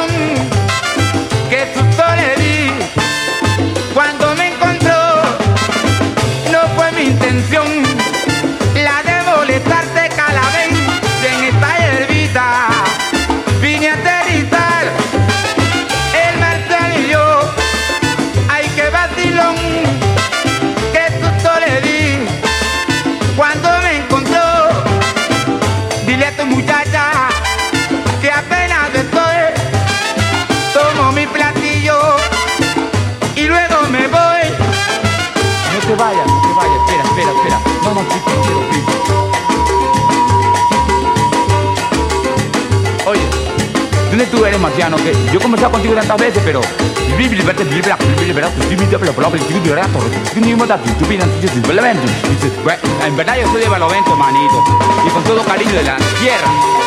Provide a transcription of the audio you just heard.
vacilón, qué susto le di cuando me encontró. No fue mi intención la de molestarte, Calabén. Y en esta hierbita vine a aterrizar el Marcial y yo. Ay, qué vacilón, qué susto le di cuando me encontró. Dile a tu muchacha que apenas estoy, tomo mi platillo y luego me voy. No te vayas, espera. No, chico. Oye, ¿dónde tú eres, marciano? Que yo he conversado contigo tantas veces, pero en verdad yo soy de Barlovento, manito, y con todo cariño de la tierra.